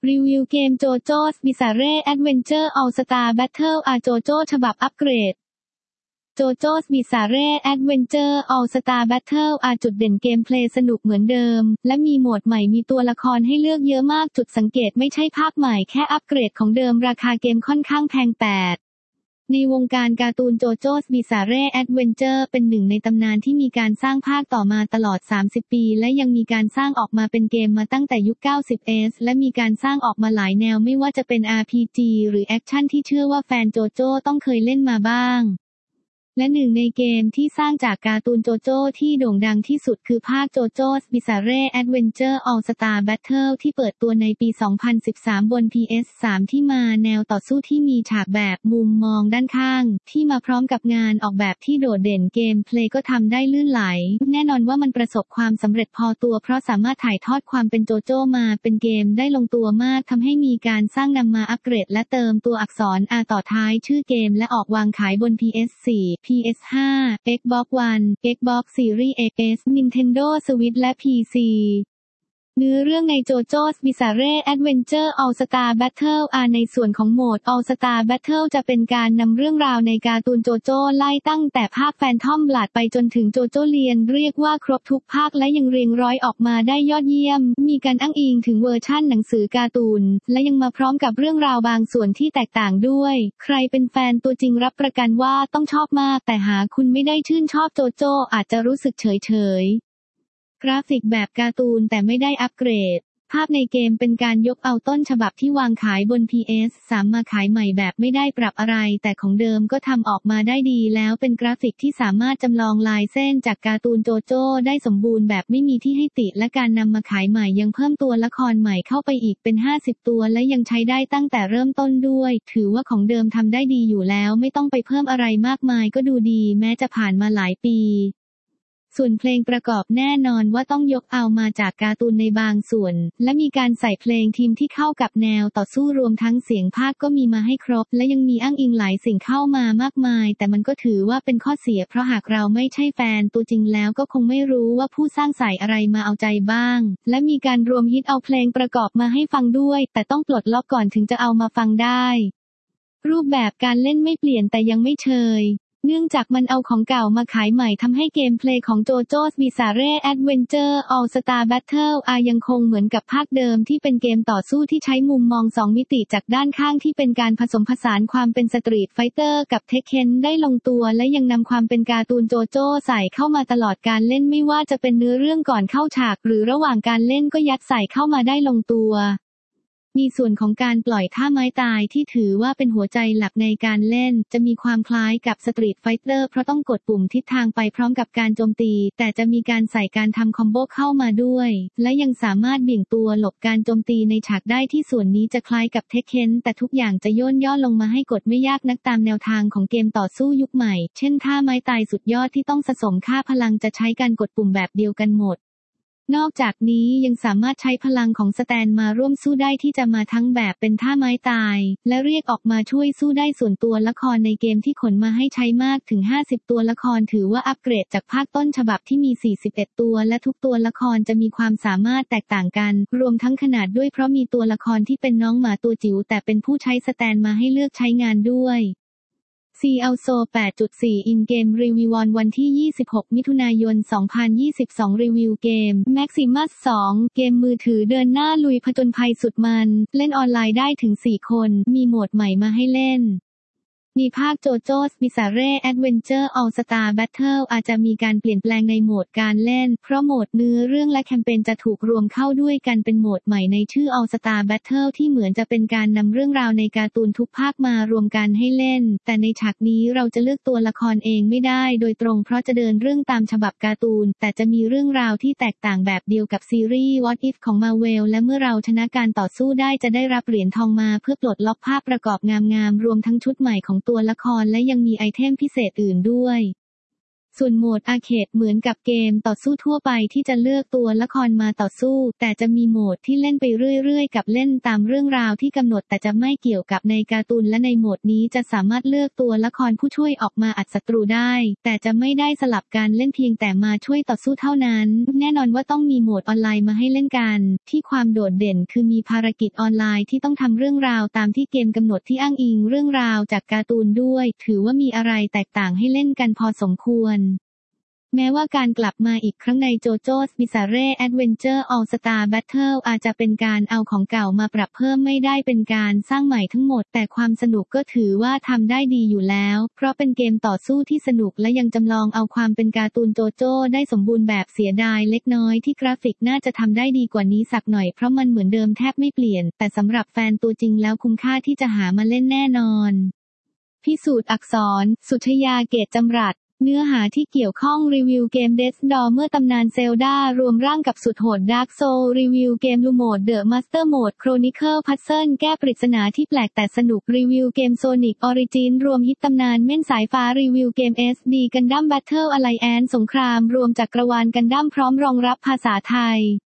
รีวิวเกม JoJo's Bizarre Adventure All Star Battle โจโจฉบับอัปเกรด JoJo's Bizarre Adventure All Star Battle จุดเด่นเกมเพลย์สนุกเหมือนเดิมและมีโหมดใหม่มีตัวละครให้เลือกเยอะมากจุดสังเกตไม่ใช่ภาคใหม่แค่อัปเกรดของเดิมราคาเกมค่อนข้างแพงในวงการการ์ตูน JoJo's Bizarre Adventure เป็นหนึ่งในตำนานที่มีการสร้างภาคต่อมาตลอด30ปีและยังมีการสร้างออกมาเป็นเกมมาตั้งแต่ยุค 90s และมีการสร้างออกมาหลายแนวไม่ว่าจะเป็น RPG หรือแอคชั่นที่เชื่อว่าแฟนโจโจ้ต้องเคยเล่นมาบ้างและหนึ่งในเกมที่สร้างจากการ์ตูนโจโจ้ที่โด่งดังที่สุดคือภาค JoJo's Bizarre Adventure All Star Battle ที่เปิดตัวในปี 2013 บน PS3 ที่มาแนวต่อสู้ที่มีฉากแบบมุมมองด้านข้างที่มาพร้อมกับงานออกแบบที่โดดเด่นเกมเพลย์ก็ทำได้ลื่นไหลแน่นอนว่ามันประสบความสำเร็จพอตัวเพราะสามารถถ่ายทอดความเป็นโจโจ้มาเป็นเกมได้ลงตัวมากทำให้มีการสร้างนำมาอัปเกรดและเติมตัวอักษร R ต่อท้ายชื่อเกมและออกวางขายบน PS4 PS5 Xbox One Xbox Series X Nintendo Switch และ PC เนื้อเรื่องใน JoJo's Bizarre Adventure All Star Battle ในส่วนของโหมด All Star Battle จะเป็นการนำเรื่องราวในการ์ตูนโจโจ้ไล่ตั้งแต่ภาคแฟนทอมบลัดไปจนถึงโจโจ้เลียนเรียกว่าครบทุกภาคและยังเรียงร้อยออกมาได้ยอดเยี่ยมมีการอ้างอิงถึงเวอร์ชั่นหนังสือการ์ตูนและยังมาพร้อมกับเรื่องราวบางส่วนที่แตกต่างด้วยใครเป็นแฟนตัวจริงรับประกันว่าต้องชอบมากแต่หากคุณไม่ได้ชื่นชอบโจโจ้อาจจะรู้สึกเฉยกราฟิกแบบการ์ตูนแต่ไม่ได้อัปเกรดภาพในเกมเป็นการยกเอาต้นฉบับที่วางขายบน PS3 มาขายใหม่แบบไม่ได้ปรับอะไรแต่ของเดิมก็ทำออกมาได้ดีแล้วเป็นกราฟิกที่สามารถจำลองลายเส้นจากการ์ตูนโจโจ้ได้สมบูรณ์แบบไม่มีที่ให้ติและการนำมาขายใหม่ยังเพิ่มตัวละครใหม่เข้าไปอีกเป็น50ตัวและยังใช้ได้ตั้งแต่เริ่มต้นด้วยถือว่าของเดิมทำได้ดีอยู่แล้วไม่ต้องไปเพิ่มอะไรมากมายก็ดูดีแม้จะผ่านมาหลายปีส่วนเพลงประกอบแน่นอนว่าต้องยกเอามาจากการ์ตูนในบางส่วนและมีการใส่เพลงทีมที่เข้ากับแนวต่อสู้รวมทั้งเสียงพากย์ก็มีมาให้ครบและยังมีอ้างอิงหลายสิ่งเข้ามามากมายแต่มันก็ถือว่าเป็นข้อเสียเพราะหากเราไม่ใช่แฟนตัวจริงแล้วก็คงไม่รู้ว่าผู้สร้างใส่อะไรมาเอาใจบ้างและมีการรวมฮิตเอาเพลงประกอบมาให้ฟังด้วยแต่ต้องปลดล็อกก่อนถึงจะเอามาฟังได้รูปแบบการเล่นไม่เปลี่ยนแต่ยังไม่เชยเนื่องจากมันเอาของเก่ามาขายใหม่ทำให้เกมเพลย์ของ JoJo's Bizarre Adventure All Star Battle ยังคงเหมือนกับภาคเดิมที่เป็นเกมต่อสู้ที่ใช้มุมมอง2มิติจากด้านข้างที่เป็นการผสมผสานความเป็นสตรีทไฟเตอร์กับเทคเคนได้ลงตัวและยังนำความเป็นการ์ตูนโจโจ้ใส่เข้ามาตลอดการเล่นไม่ว่าจะเป็นเนื้อเรื่องก่อนเข้าฉากหรือระหว่างการเล่นก็ยัดใส่เข้ามาได้ลงตัวมีส่วนของการปล่อยท่าไม้ตายที่ถือว่าเป็นหัวใจหลักในการเล่นจะมีความคล้ายกับสตรีทไฟเตอร์เพราะต้องกดปุ่มทิศทางไปพร้อมกับการโจมตีแต่จะมีการใส่การทำคอมโบเข้ามาด้วยและยังสามารถเบี่ยงตัวหลบการโจมตีในฉากได้ที่ส่วนนี้จะคล้ายกับเทคเคนแต่ทุกอย่างจะย่นย่อลงมาให้กดไม่ยากนักตามแนวทางของเกมต่อสู้ยุคใหม่เช่นท่าไม้ตายสุดยอดที่ต้องสะสมค่าพลังจะใช้การกดปุ่มแบบเดียวกันหมดนอกจากนี้ยังสามารถใช้พลังของสแตนมาร่วมสู้ได้ที่จะมาทั้งแบบเป็นท่าไม้ตายและเรียกออกมาช่วยสู้ได้ส่วนตัวละครในเกมที่ขนมาให้ใช้มากถึง50ตัวละครถือว่าอัปเกรดจากภาคต้นฉบับที่มี41ตัวและทุกตัวละครจะมีความสามารถแตกต่างกันรวมทั้งขนาดด้วยเพราะมีตัวละครที่เป็นน้องหมาตัวจิ๋วแต่เป็นผู้ใช้สแตนมาให้เลือกใช้งานด้วยCLSO 8.4 In-Game Review วันที่ 26 มิถุนายน 2022 รีวิวเกม Maximus 2 เกมมือถือเดินหน้าลุยผจญภัยสุดมันเล่นออนไลน์ได้ถึง 4 คนมีโหมดใหม่มาให้เล่นมีภาค JoJo's Bizarre Adventure All Star Battle อาจจะมีการเปลี่ยนแปลงในโหมดการเล่นเพราะโหมดเนื้อเรื่องและแคมเปญจะถูกรวมเข้าด้วยกันเป็นโหมดใหม่ในชื่อ All Star Battle ที่เหมือนจะเป็นการนำเรื่องราวในการ์ตูนทุกภาคมารวมกันให้เล่นแต่ในฉากนี้เราจะเลือกตัวละครเองไม่ได้โดยตรงเพราะจะเดินเรื่องตามฉบับการ์ตูนแต่จะมีเรื่องราวที่แตกต่างแบบเดียวกับซีรีส์ What If ของ Marvel และเมื่อเราชนะการต่อสู้ได้จะได้รับเหรียญทองมาเพื่อปลดล็อกภาพประกอบงามๆรวมทั้งชุดใหม่ของตัวละครและยังมีไอเทมพิเศษอื่นด้วยส่วนโหมดอาร์เคดเหมือนกับเกมต่อสู้ทั่วไปที่จะเลือกตัวละครมาต่อสู้แต่จะมีโหมดที่เล่นไปเรื่อยๆกับเล่นตามเรื่องราวที่กำหนดแต่จะไม่เกี่ยวกับในการ์ตูนและในโหมดนี้จะสามารถเลือกตัวละครผู้ช่วยออกมาอัดศัตรูได้แต่จะไม่ได้สลับการเล่นเพียงแต่มาช่วยต่อสู้เท่านั้นแน่นอนว่าต้องมีโหมดออนไลน์มาให้เล่นกันที่ความโดดเด่นคือมีภารกิจออนไลน์ที่ต้องทำเรื่องราวตามที่เกมกำหนดที่อ้างอิงเรื่องราวจากการ์ตูนด้วยถือว่ามีอะไรแตกต่างให้เล่นกันพอสมควรแม้ว่าการกลับมาอีกครั้งใน JoJo's Bizarre Adventure All Star Battle อาจจะเป็นการเอาของเก่ามาปรับเพิ่มไม่ได้เป็นการสร้างใหม่ทั้งหมดแต่ความสนุกก็ถือว่าทำได้ดีอยู่แล้วเพราะเป็นเกมต่อสู้ที่สนุกและยังจำลองเอาความเป็นการ์ตูนโจโจ้ได้สมบูรณ์แบบเสียดายเล็กน้อยที่กราฟิกน่าจะทำได้ดีกว่านี้สักหน่อยเพราะมันเหมือนเดิมแทบไม่เปลี่ยนแต่สำหรับแฟนตัวจริงแล้วคุ้มค่าที่จะหามาเล่นแน่นอนพิสูจน์อักษรสุชยาเกตจำรัดเนื้อหาที่เกี่ยวข้องรีวิวเกม Death's Door เมื่อตำนานเซลดารวมร่างกับสุดโหด Dark Soul รีวิวเกม Lu Mode The Master Mode Chronicle Puzzle แก้ปริศนาที่แปลกแต่สนุกรีวิวเกม Sonic Origin รวมฮิตตำนานเม่นสายฟ้ารีวิวเกม SD Gundam Battle Alliance สงครามรวมจักรวาลกันดั้มพร้อมรองรับภาษาไทย